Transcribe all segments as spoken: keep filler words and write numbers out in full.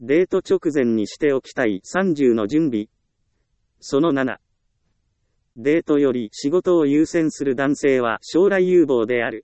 デート直前にしておきたいさんじゅうの準備。そのなな。デートより仕事を優先する男性は将来有望である。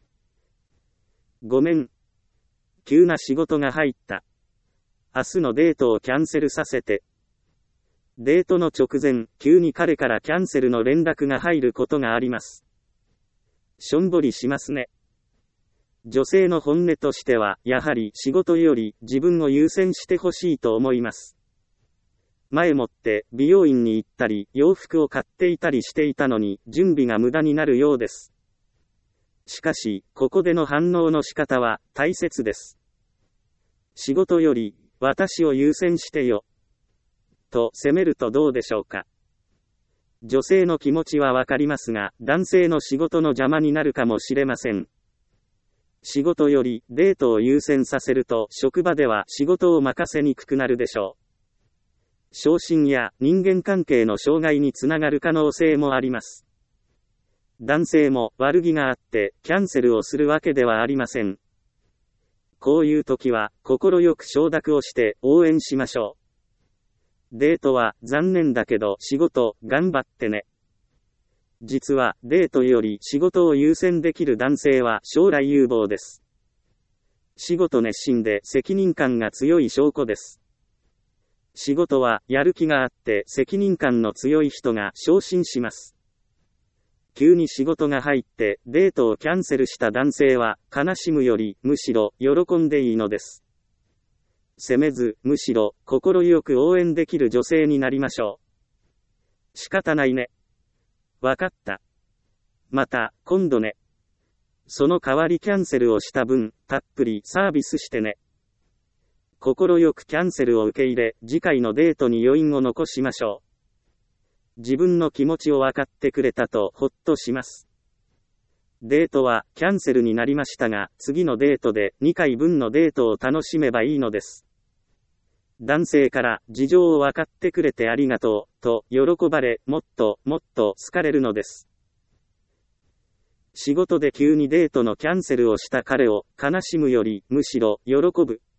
ごめん。急な仕事が入った。明日のデートをキャンセルさせて。デートの直前、急に彼からキャンセルの連絡が入ることがあります。しょんぼりしますね。女性の本音としては、やはり仕事より自分を優先してほしいと思います。前もって美容院に行ったり、洋服を買っていたりしていたのに、準備が無駄になるようです。しかし、ここでの反応の仕方は大切です。仕事より、私を優先してよ。と責めるとどうでしょうか。女性の気持ちはわかりますが、男性の仕事の邪魔になるかもしれません。仕事よりデートを優先させると職場では仕事を任せにくくなるでしょう。昇進や人間関係の障害につながる可能性もあります。男性も悪気があってキャンセルをするわけではありません。こういう時は心よく承諾をして応援しましょう。デートは残念だけど仕事頑張ってね。実はデートより仕事を優先できる男性は将来有望です。仕事熱心で責任感が強い証拠です。仕事はやる気があって責任感の強い人が昇進します。急に仕事が入ってデートをキャンセルした男性は悲しむよりむしろ喜んでいいのです。責めずむしろ心よく応援できる女性になりましょう。仕方ないね。わかった。また、今度ね。その代わりキャンセルをした分、たっぷりサービスしてね。心よくキャンセルを受け入れ、次回のデートに余韻を残しましょう。自分の気持ちを分かってくれたとほっとします。デートはキャンセルになりましたが、次のデートでにかいぶんのデートを楽しめばいいのです。男性から事情を分かってくれてありがとうと喜ばれ、もっともっと好かれるのです。仕事で急にデートのキャンセルをした彼を悲しむよりむしろ喜ぶ。